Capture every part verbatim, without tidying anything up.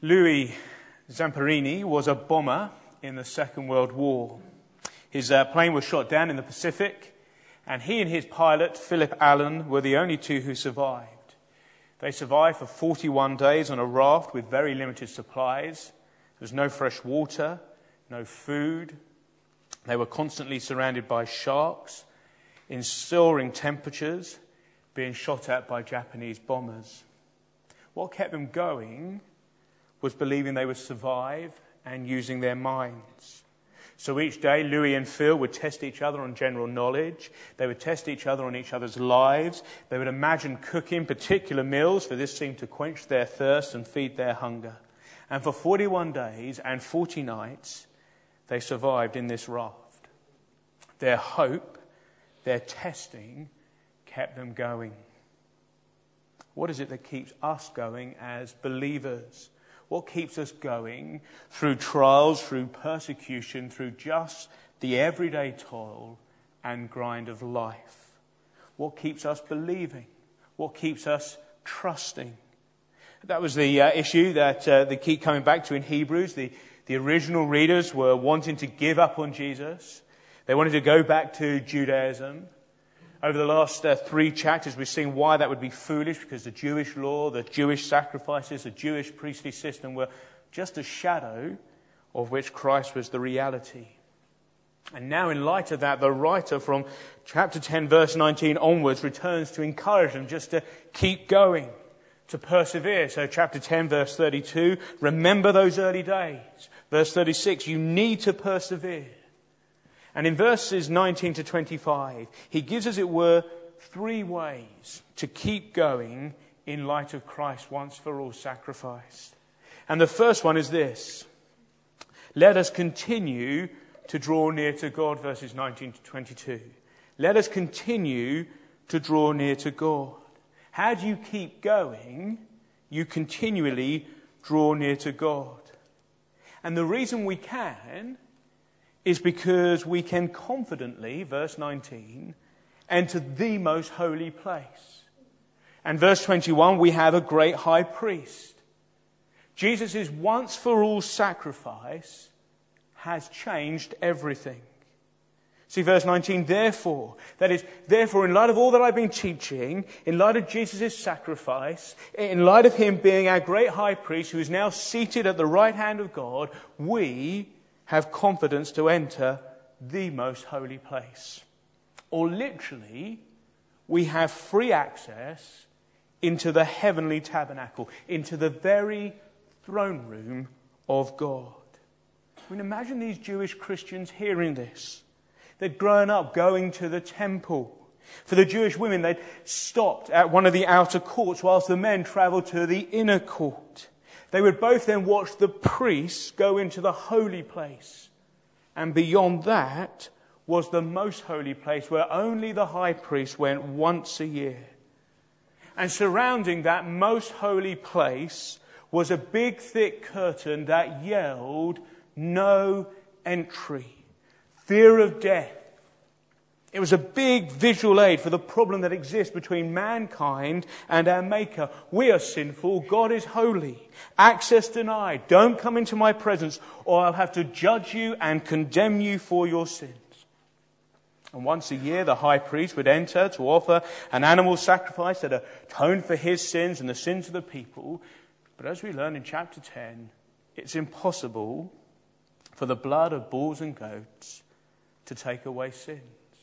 Louis Zamperini was a bomber in the Second World War. His uh, plane was shot down in the Pacific, and he and his pilot, Philip Allen, were the only two who survived. They survived for forty-one days on a raft with very limited supplies. There was no fresh water, no food. They were constantly surrounded by sharks, in soaring temperatures, being shot at by Japanese bombers. What kept them going was believing they would survive and using their minds. So each day, Louis and Phil would test each other on general knowledge. They would test each other on each other's lives. They would imagine cooking particular meals, for this seemed to quench their thirst and feed their hunger. And for forty-one days and forty nights, they survived in this raft. Their hope, their testing, kept them going. What is it that keeps us going as believers? What keeps us going through trials, through persecution, through just the everyday toil and grind of life? What keeps us believing? What keeps us trusting? That was the uh, issue that uh, they keep coming back to in Hebrews. The, the original readers were wanting to give up on Jesus. They wanted to go back to Judaism. Over the last uh, three chapters, we've seen why that would be foolish, because the Jewish law, the Jewish sacrifices, the Jewish priestly system were just a shadow of which Christ was the reality. And now, in light of that, the writer from chapter ten, verse nineteen onwards returns to encourage them just to keep going, to persevere. So chapter ten, verse thirty-two, remember those early days. Verse thirty-six, you need to persevere. And in verses nineteen to twenty-five, he gives, as it were, three ways to keep going in light of Christ's once for all sacrifice. And the first one is this: let us continue to draw near to God, verses nineteen to twenty-two. Let us continue to draw near to God. How do you keep going? You continually draw near to God. And the reason we can is because we can confidently, verse nineteen, enter the most holy place. And verse twenty-one, we have a great high priest. Jesus' once for all sacrifice has changed everything. See, verse nineteen, therefore, that is, therefore, in light of all that I've been teaching, in light of Jesus' sacrifice, in light of him being our great high priest who is now seated at the right hand of God, we have confidence to enter the most holy place. Or literally, we have free access into the heavenly tabernacle, into the very throne room of God. I mean, imagine these Jewish Christians hearing this. They'd grown up going to the temple. For the Jewish women, they'd stopped at one of the outer courts whilst the men travelled to the inner court. They would both then watch the priests go into the holy place. And beyond that was the most holy place where only the high priest went once a year. And surrounding that most holy place was a big thick curtain that yelled, no entry. Fear of death. It was a big visual aid for the problem that exists between mankind and our Maker. We are sinful. God is holy. Access denied. Don't come into my presence or I'll have to judge you and condemn you for your sins. And once a year, the high priest would enter to offer an animal sacrifice that atoned for his sins and the sins of the people. But as we learn in chapter ten, it's impossible for the blood of bulls and goats to take away sins.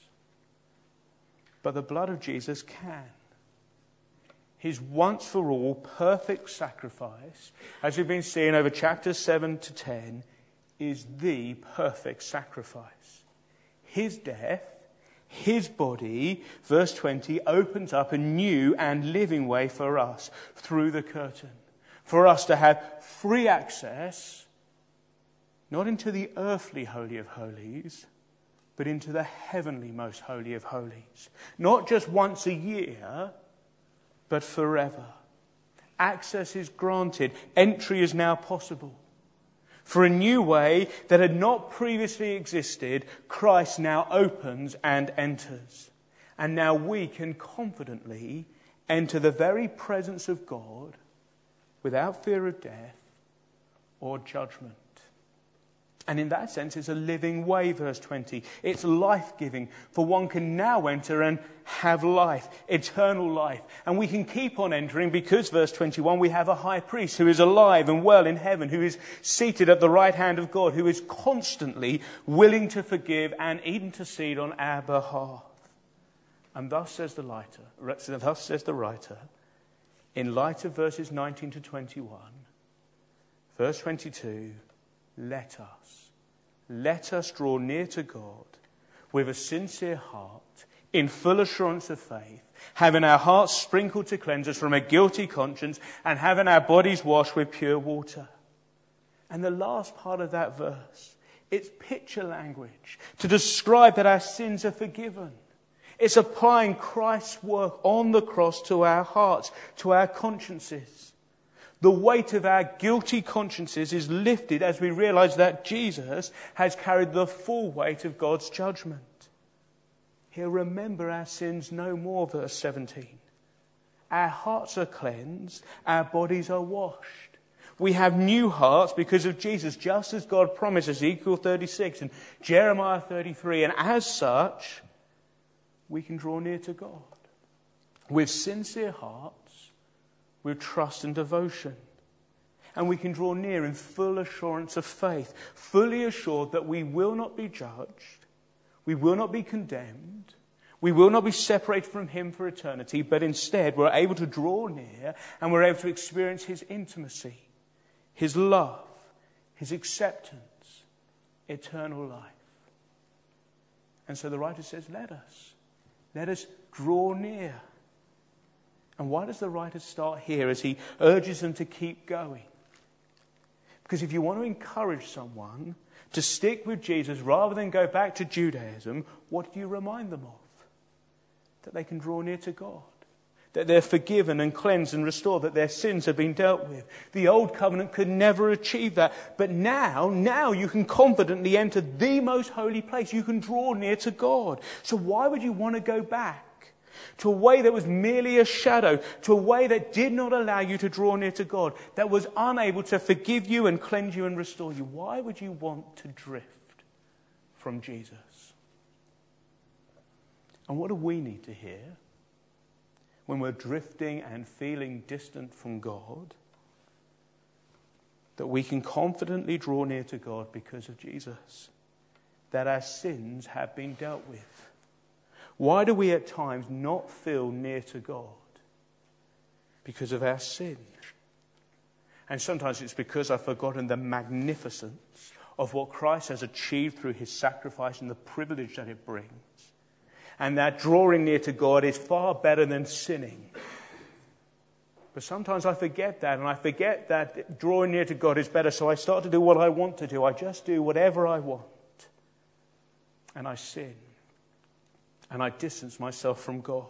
But the blood of Jesus can. His once for all perfect sacrifice, as we've been seeing over chapters seven to ten, is the perfect sacrifice. His death, his body, verse twenty, opens up a new and living way for us through the curtain. For us to have free access, not into the earthly holy of holies, but into the heavenly most holy of holies. Not just once a year, but forever. Access is granted. Entry is now possible. For a new way that had not previously existed, Christ now opens and enters. And now we can confidently enter the very presence of God without fear of death or judgment. And in that sense, it's a living way, verse twenty. It's life-giving, for one can now enter and have life, eternal life. And we can keep on entering because, verse twenty-one, we have a high priest who is alive and well in heaven, who is seated at the right hand of God, who is constantly willing to forgive and intercede on our behalf. And thus says the writer, thus says the writer, in light of verses nineteen to twenty-one, verse twenty-two, let us, let us draw near to God with a sincere heart, in full assurance of faith, having our hearts sprinkled to cleanse us from a guilty conscience, and having our bodies washed with pure water. And the last part of that verse, it's picture language to describe that our sins are forgiven. It's applying Christ's work on the cross to our hearts, to our consciences. The weight of our guilty consciences is lifted as we realize that Jesus has carried the full weight of God's judgment. He'll remember our sins no more, verse seventeen. Our hearts are cleansed, our bodies are washed. We have new hearts because of Jesus, just as God promised, Ezekiel thirty-six and Jeremiah thirty-three. And as such, we can draw near to God with sincere hearts, with trust and devotion. And we can draw near in full assurance of faith, fully assured that we will not be judged, we will not be condemned, we will not be separated from Him for eternity, but instead we're able to draw near and we're able to experience His intimacy, His love, His acceptance, eternal life. And so the writer says, let us, let us draw near. And why does the writer start here as he urges them to keep going? Because if you want to encourage someone to stick with Jesus rather than go back to Judaism, what do you remind them of? That they can draw near to God. That they're forgiven and cleansed and restored. That their sins have been dealt with. The old covenant could never achieve that. But now, now you can confidently enter the most holy place. You can draw near to God. So why would you want to go back to a way that was merely a shadow, to a way that did not allow you to draw near to God, that was unable to forgive you and cleanse you and restore you? Why would you want to drift from Jesus? And what do we need to hear when we're drifting and feeling distant from God? That we can confidently draw near to God because of Jesus. That our sins have been dealt with. Why do we at times not feel near to God? Because of our sin. And sometimes it's because I've forgotten the magnificence of what Christ has achieved through His sacrifice and the privilege that it brings. And that drawing near to God is far better than sinning. But sometimes I forget that, and I forget that drawing near to God is better, so I start to do what I want to do. I just do whatever I want. And I sin. And I distance myself from God.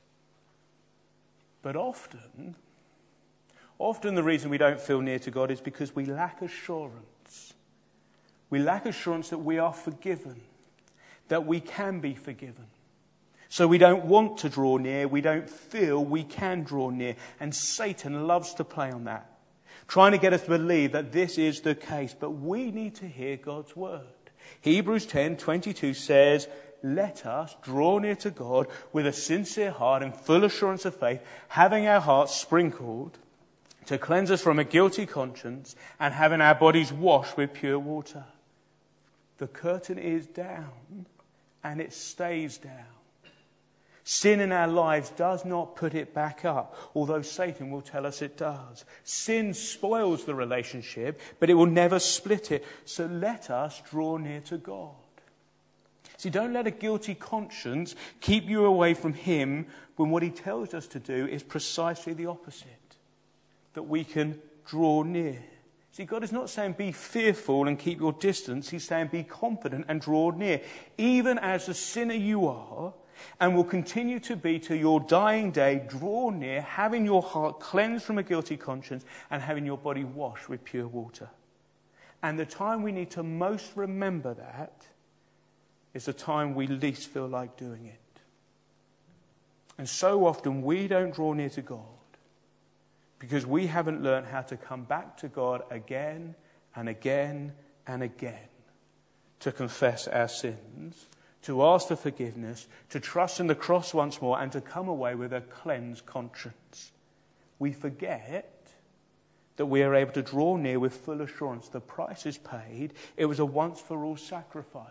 But often, often the reason we don't feel near to God is because we lack assurance. We lack assurance that we are forgiven, that we can be forgiven. So we don't want to draw near, we don't feel we can draw near. And Satan loves to play on that, trying to get us to believe that this is the case. But we need to hear God's word. Hebrews ten twenty-two says, let us draw near to God with a sincere heart and full assurance of faith, having our hearts sprinkled to cleanse us from a guilty conscience and having our bodies washed with pure water. The curtain is down and it stays down. Sin in our lives does not put it back up, although Satan will tell us it does. Sin spoils the relationship, but it will never split it. So let us draw near to God. See, don't let a guilty conscience keep you away from Him when what He tells us to do is precisely the opposite. That we can draw near. See, God is not saying be fearful and keep your distance. He's saying be confident and draw near. Even as the sinner you are, and will continue to be to your dying day, draw near, having your heart cleansed from a guilty conscience and having your body washed with pure water. And the time we need to most remember that is the time we least feel like doing it. And so often we don't draw near to God because we haven't learned how to come back to God again and again and again to confess our sins, to ask for forgiveness, to trust in the cross once more, and to come away with a cleansed conscience. We forget that we are able to draw near with full assurance. The price is paid. It was a once-for-all sacrifice.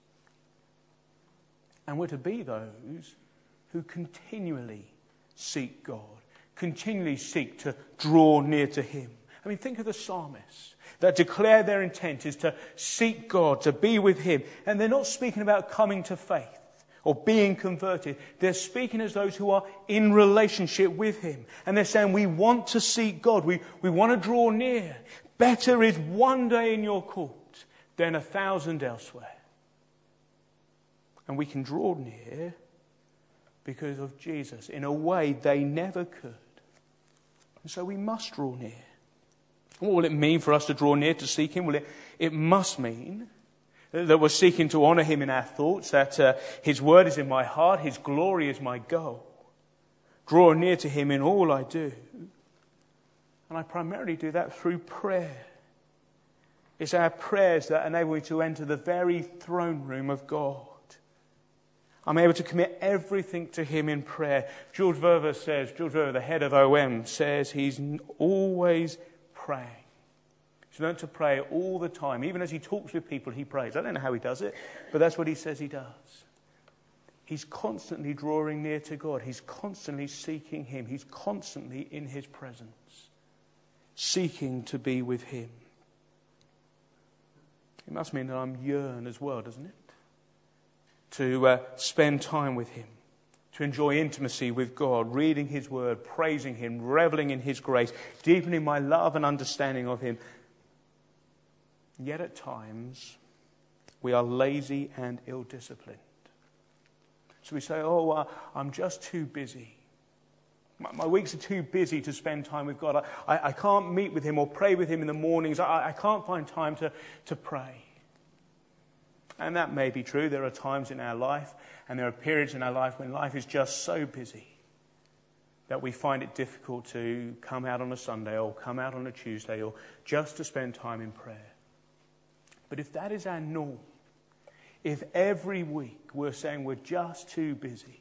And we're to be those who continually seek God, continually seek to draw near to him. I mean, think of the psalmists that declare their intent is to seek God, to be with him. And they're not speaking about coming to faith or being converted. They're speaking as those who are in relationship with him. And they're saying, we want to seek God. We, we want to draw near. Better is one day in your court than a thousand elsewhere. And we can draw near because of Jesus in a way they never could. And so we must draw near. What will it mean for us to draw near to seek him? Well, it, it must mean that we're seeking to honour him in our thoughts, that uh, his word is in my heart, his glory is my goal. Draw near to him in all I do. And I primarily do that through prayer. It's our prayers that enable me to enter the very throne room of God. I'm able to commit everything to him in prayer. George Verver says, George Verver, the head of O M, says he's always praying. He's learned to pray all the time. Even as he talks with people, he prays. I don't know how he does it, but that's what he says he does. He's constantly drawing near to God. He's constantly seeking him. He's constantly in his presence, seeking to be with him. It must mean that I'm yearn as well, doesn't it? To uh, spend time with him, to enjoy intimacy with God, reading his word, praising him, reveling in his grace, deepening my love and understanding of him. Yet at times, we are lazy and ill-disciplined. So we say, oh, uh, I'm just too busy. My, my weeks are too busy to spend time with God. I, I, I can't meet with him or pray with him in the mornings. I, I can't find time to, to pray. And that may be true. There are times in our life, and there are periods in our life when life is just so busy that we find it difficult to come out on a Sunday or come out on a Tuesday or just to spend time in prayer. But if that is our norm, if every week we're saying we're just too busy,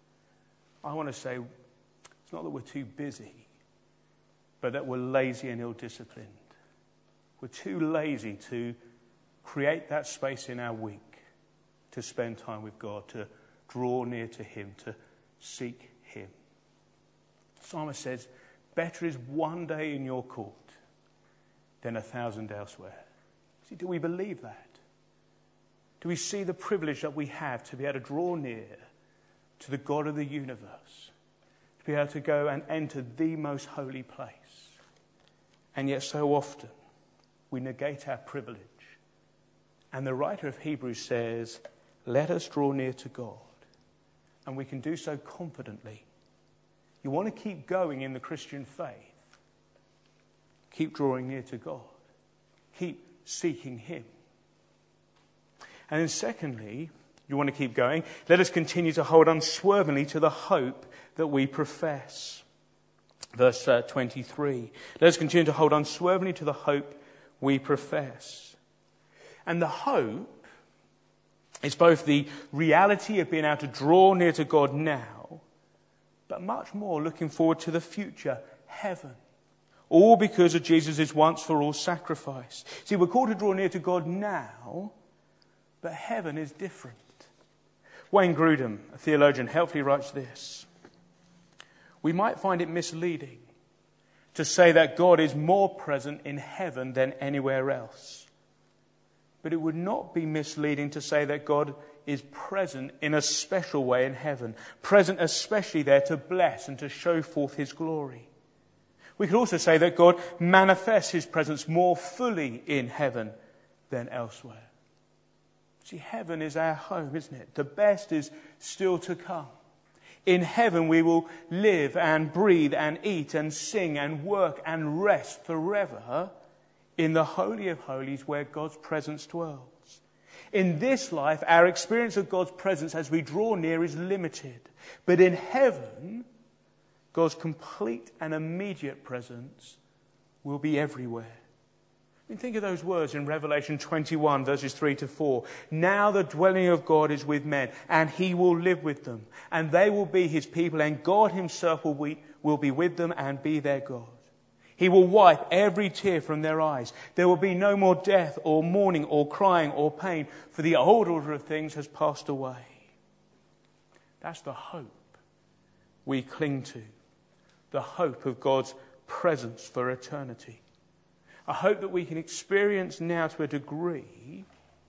I want to say it's not that we're too busy, but that we're lazy and ill-disciplined. We're too lazy to create that space in our week to spend time with God, to draw near to him, to seek him. The psalmist says, better is one day in your court than a thousand elsewhere. See, do we believe that? Do we see the privilege that we have to be able to draw near to the God of the universe, to be able to go and enter the most holy place? And yet so often we negate our privilege. And the writer of Hebrews says, let us draw near to God. And we can do so confidently. You want to keep going in the Christian faith? Keep drawing near to God. Keep seeking him. And then secondly, you want to keep going, let us continue to hold unswervingly to the hope that we profess. Verse uh, twenty-three. Let us continue to hold unswervingly to the hope we profess. And the hope is both the reality of being able to draw near to God now, but much more looking forward to the future, heaven. All because of Jesus' once-for-all sacrifice. See, we're called to draw near to God now, but heaven is different. Wayne Grudem, a theologian, helpfully writes this. We might find it misleading to say that God is more present in heaven than anywhere else. But it would not be misleading to say that God is present in a special way in heaven, present especially there to bless and to show forth his glory. We could also say that God manifests his presence more fully in heaven than elsewhere. See, heaven is our home, isn't it? The best is still to come. In heaven we will live and breathe and eat and sing and work and rest forever in the Holy of Holies where God's presence dwells. In this life, our experience of God's presence as we draw near is limited. But in heaven, God's complete and immediate presence will be everywhere. I mean, think of those words in Revelation twenty-one, verses three to four. Now the dwelling of God is with men, and he will live with them, and they will be his people, and God himself will be, will be with them and be their God. He will wipe every tear from their eyes. There will be no more death or mourning or crying or pain, for the old order of things has passed away. That's the hope we cling to. The hope of God's presence for eternity. A hope that we can experience now to a degree,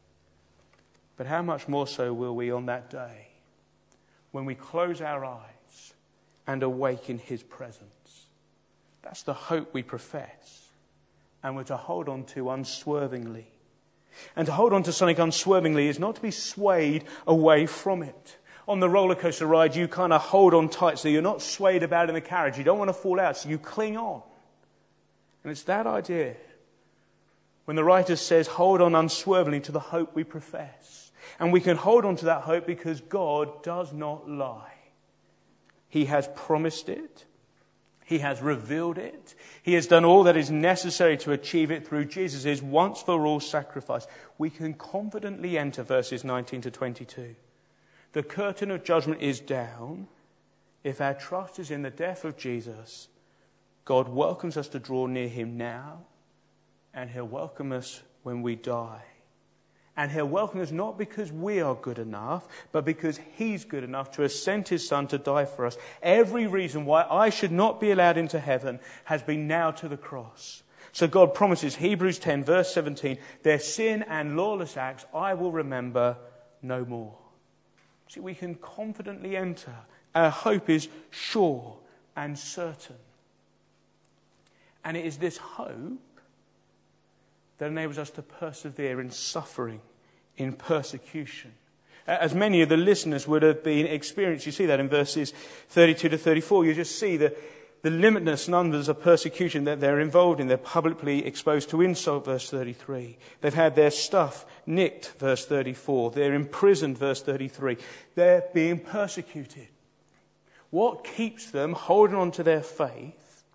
but how much more so will we on that day when we close our eyes and awake in his presence. That's the hope we profess and we're to hold on to unswervingly. And to hold on to something unswervingly is not to be swayed away from it. On the roller coaster ride, you kind of hold on tight so you're not swayed about in the carriage. You don't want to fall out, so you cling on. And it's that idea when the writer says, hold on unswervingly to the hope we profess. And we can hold on to that hope because God does not lie. He has promised it. He has revealed it. He has done all that is necessary to achieve it through Jesus' once-for-all sacrifice. We can confidently enter verses nineteen to twenty-two. The curtain of judgment is down. If our trust is in the death of Jesus, God welcomes us to draw near him now, and he'll welcome us when we die. And he'll welcome us not because we are good enough, but because he's good enough to have sent his son to die for us. Every reason why I should not be allowed into heaven has been nailed to the cross. So God promises, Hebrews ten, verse seventeen, their sin and lawless acts I will remember no more. See, we can confidently enter. Our hope is sure and certain. And it is this hope that enables us to persevere in suffering, in persecution. As many of the listeners would have been experienced, you see that in verses thirty-two to thirty-four. You just see the, the limitless numbers of persecution that they're involved in. They're publicly exposed to insult, verse thirty-three. They've had their stuff nicked, verse thirty-four. They're imprisoned, verse thirty-three. They're being persecuted. What keeps them holding on to their faith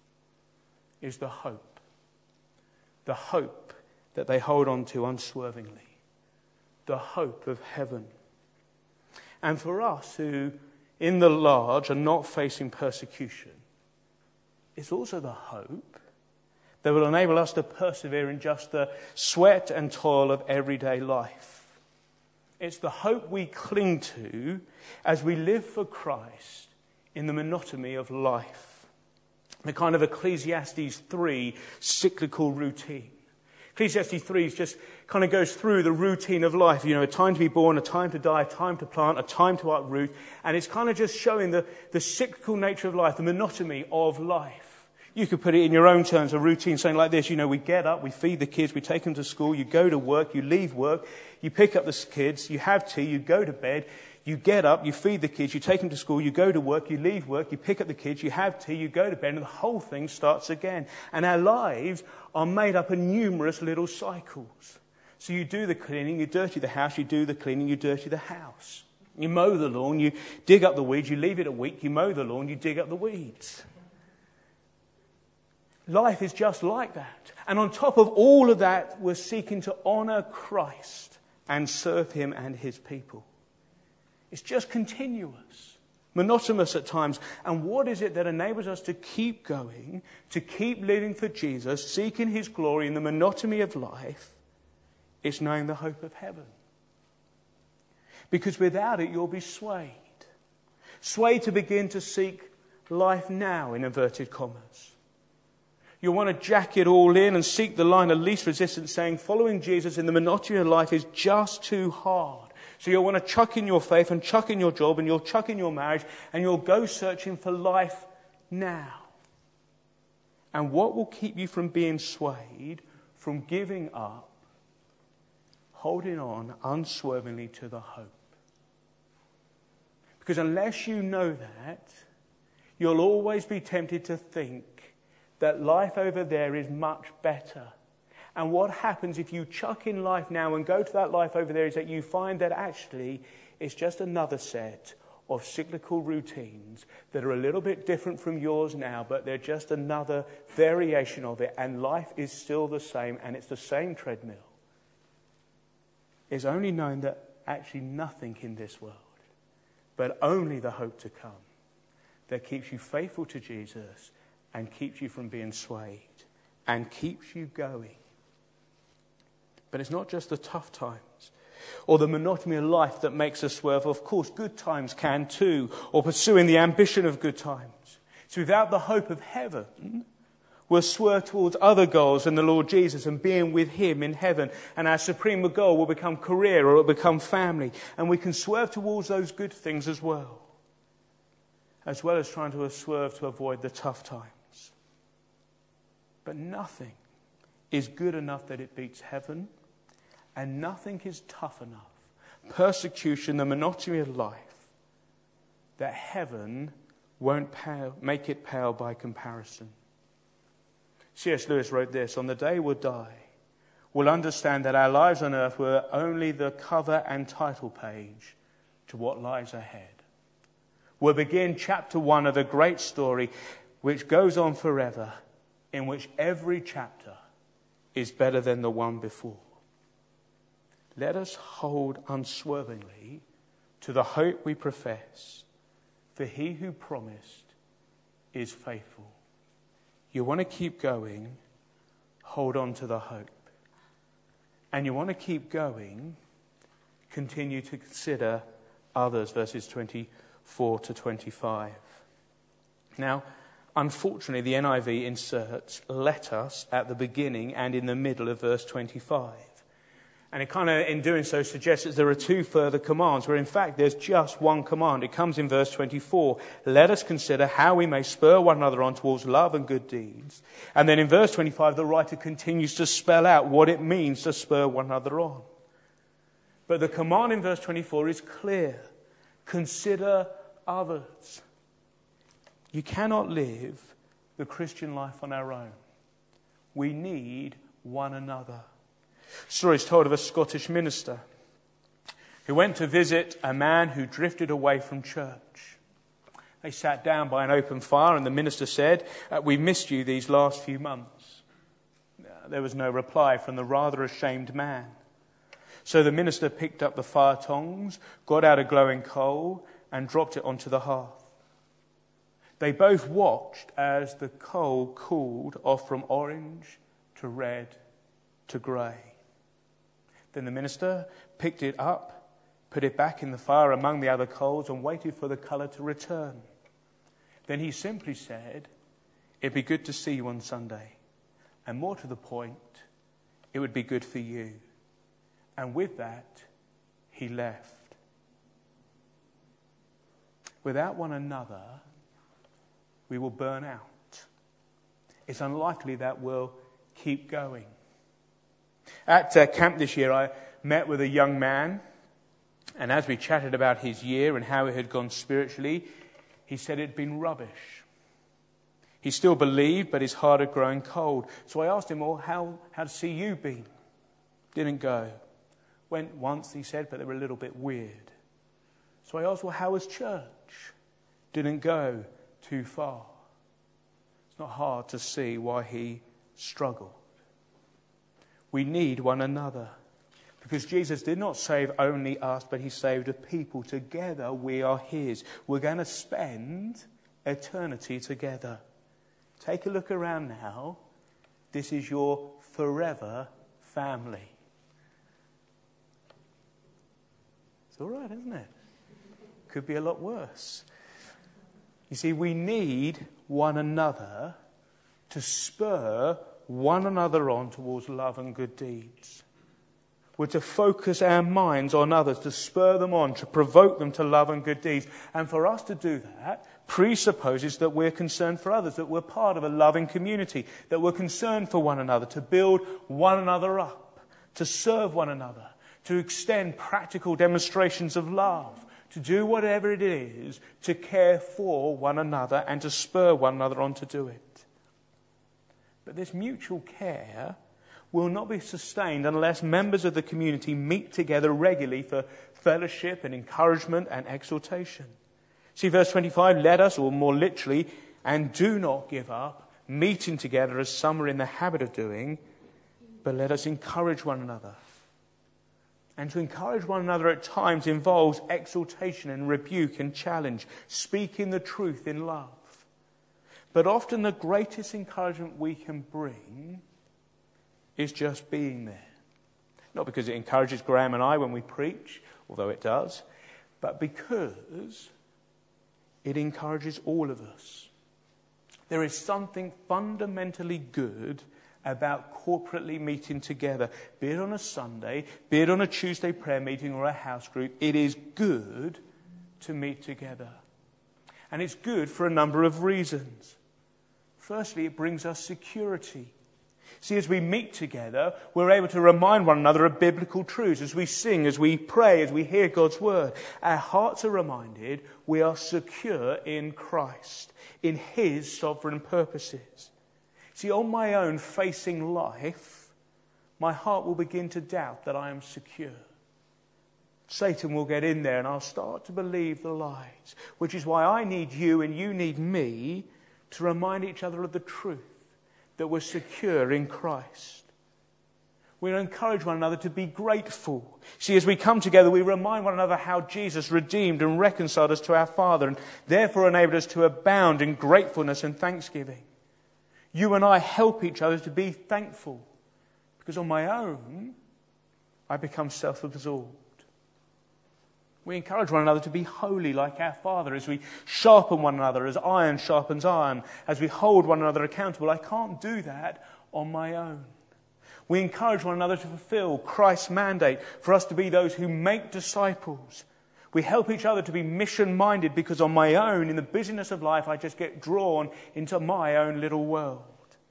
is the hope. The hope that they hold on to unswervingly. The hope of heaven. And for us who, in the large, are not facing persecution, it's also the hope that will enable us to persevere in just the sweat and toil of everyday life. It's the hope we cling to as we live for Christ in the monotony of life. The kind of Ecclesiastes three cyclical routine. Ecclesiastes three just kind of goes through the routine of life. You know, a time to be born, a time to die, a time to plant, a time to uproot. And it's kind of just showing the, the cyclical nature of life, the monotony of life. You could put it in your own terms, a routine, something like this. You know, we get up, we feed the kids, we take them to school, you go to work, you leave work, you pick up the kids, you have tea, you go to bed. You get up, you feed the kids, you take them to school, you go to work, you leave work, you pick up the kids, you have tea, you go to bed, and the whole thing starts again. And our lives are made up of numerous little cycles. So you do the cleaning, you dirty the house, you do the cleaning, you dirty the house. You mow the lawn, you dig up the weeds, you leave it a week, you mow the lawn, you dig up the weeds. Life is just like that. And on top of all of that, we're seeking to honour Christ and serve him and his people. It's just continuous, monotonous at times. And what is it that enables us to keep going, to keep living for Jesus, seeking his glory in the monotony of life? It's knowing the hope of heaven. Because without it, you'll be swayed. Swayed to begin to seek life now, in inverted commas. You'll want to jack it all in and seek the line of least resistance, saying following Jesus in the monotony of life is just too hard. So you'll want to chuck in your faith and chuck in your job and you'll chuck in your marriage and you'll go searching for life now. And what will keep you from being swayed, from giving up, holding on unswervingly to the hope? Because unless you know that, you'll always be tempted to think that life over there is much better. And what happens if you chuck in life now and go to that life over there is that you find that actually it's just another set of cyclical routines that are a little bit different from yours now, but they're just another variation of it, and life is still the same, and it's the same treadmill, is only knowing that actually nothing in this world, but only the hope to come, that keeps you faithful to Jesus and keeps you from being swayed and keeps you going. But it's not just the tough times or the monotony of life that makes us swerve. Of course, good times can too, or pursuing the ambition of good times. So without the hope of heaven, we'll swerve towards other goals than the Lord Jesus and being with him in heaven. And our supreme goal will become career or it will become family. And we can swerve towards those good things as well, as well as trying to swerve to avoid the tough times. But nothing is good enough that it beats heaven, and nothing is tough enough, persecution, the monotony of life, that heaven won't pale, make it pale by comparison. C S Lewis wrote this: on the day we'll die, we'll understand that our lives on earth were only the cover and title page to what lies ahead. We'll begin chapter one of a great story which goes on forever, in which every chapter is better than the one before. Let us hold unswervingly to the hope we profess, for he who promised is faithful. You want to keep going, hold on to the hope. And you want to keep going, continue to consider others, verses twenty-four to twenty-five. Now, unfortunately, the N I V inserts "let us" at the beginning and in the middle of verse twenty-five. And it kind of, in doing so, suggests that there are two further commands, where in fact there's just one command. It comes in verse twenty-four. Let us consider how we may spur one another on towards love and good deeds. And then in verse twenty-five, the writer continues to spell out what it means to spur one another on. But the command in verse twenty-four is clear. Consider others. You cannot live the Christian life on our own. We need one another. Story is told of a Scottish minister who went to visit a man who drifted away from church. They sat down by an open fire, and the minister said, "We missed you these last few months." There was no reply from the rather ashamed man. So the minister picked up the fire tongs, got out a glowing coal, and dropped it onto the hearth. They both watched as the coal cooled off from orange to red to grey. Then the minister picked it up, put it back in the fire among the other coals, and waited for the colour to return. Then he simply said, "It'd be good to see you on Sunday. And more to the point, it would be good for you." And with that, he left. Without one another, we will burn out. It's unlikely that we'll keep going. At uh, camp this year, I met with a young man, and as we chatted about his year and how it had gone spiritually, he said it'd been rubbish. He still believed, but his heart had grown cold. So I asked him, well, how, how to see you been? Didn't go. Went once, he said, but they were a little bit weird. So I asked, well, how was church? Didn't go too far. It's not hard to see why he struggled. We need one another, because Jesus did not save only us, but he saved a people. Together we are his. We're going to spend eternity together. Take a look around now. This is your forever family. It's all right, isn't it? Could be a lot worse. You see, we need one another to spur one another on towards love and good deeds. We're to focus our minds on others, to spur them on, to provoke them to love and good deeds. And for us to do that presupposes that we're concerned for others, that we're part of a loving community, that we're concerned for one another, to build one another up, to serve one another, to extend practical demonstrations of love, to do whatever it is to care for one another and to spur one another on to do it. But this mutual care will not be sustained unless members of the community meet together regularly for fellowship and encouragement and exhortation. See verse twenty-five, let us, or more literally, and do not give up meeting together as some are in the habit of doing, but let us encourage one another. And to encourage one another at times involves exhortation and rebuke and challenge, speaking the truth in love. But often the greatest encouragement we can bring is just being there. Not because it encourages Graham and I when we preach, although it does, but because it encourages all of us. There is something fundamentally good about corporately meeting together, be it on a Sunday, be it on a Tuesday prayer meeting or a house group. It is good to meet together. And it's good for a number of reasons. Firstly, it brings us security. See, as we meet together, we're able to remind one another of biblical truths. As we sing, as we pray, as we hear God's word, our hearts are reminded we are secure in Christ, in his sovereign purposes. See, on my own facing life, my heart will begin to doubt that I am secure. Satan will get in there and I'll start to believe the lies, which is why I need you and you need me to remind each other of the truth, that we're secure in Christ. We encourage one another to be grateful. See, as we come together, we remind one another how Jesus redeemed and reconciled us to our Father and therefore enabled us to abound in gratefulness and thanksgiving. You and I help each other to be thankful, because on my own, I become self-absorbed. We encourage one another to be holy like our Father as we sharpen one another, as iron sharpens iron, as we hold one another accountable. I can't do that on my own. We encourage one another to fulfill Christ's mandate for us to be those who make disciples. We help each other to be mission-minded, because on my own, in the busyness of life, I just get drawn into my own little world.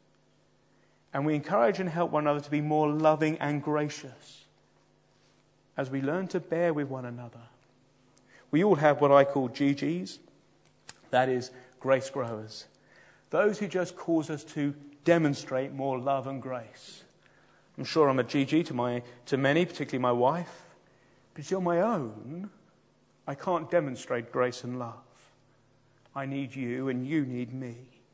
And we encourage and help one another to be more loving and gracious as we learn to bear with one another. We all have what I call G Gs, that is, grace growers. Those who just cause us to demonstrate more love and grace. I'm sure I'm a G G to, my, to many, particularly my wife. But see, on my own, I can't demonstrate grace and love. I need you and you need me.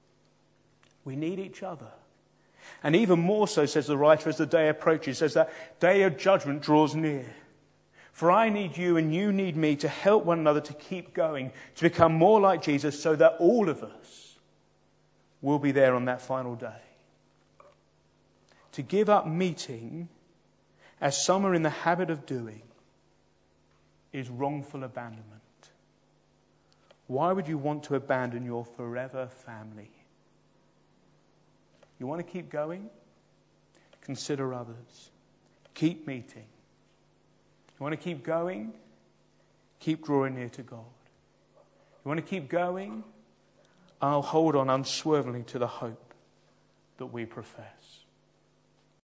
We need each other. And even more so, says the writer, as the day approaches, says that day of judgment draws near. For I need you and you need me to help one another to keep going, to become more like Jesus, so that all of us will be there on that final day. To give up meeting, as some are in the habit of doing, is wrongful abandonment. Why would you want to abandon your forever family? You want to keep going? Consider others. Keep meeting. You want to keep going? Keep drawing near to God. You want to keep going? I'll hold on unswervingly to the hope that we profess.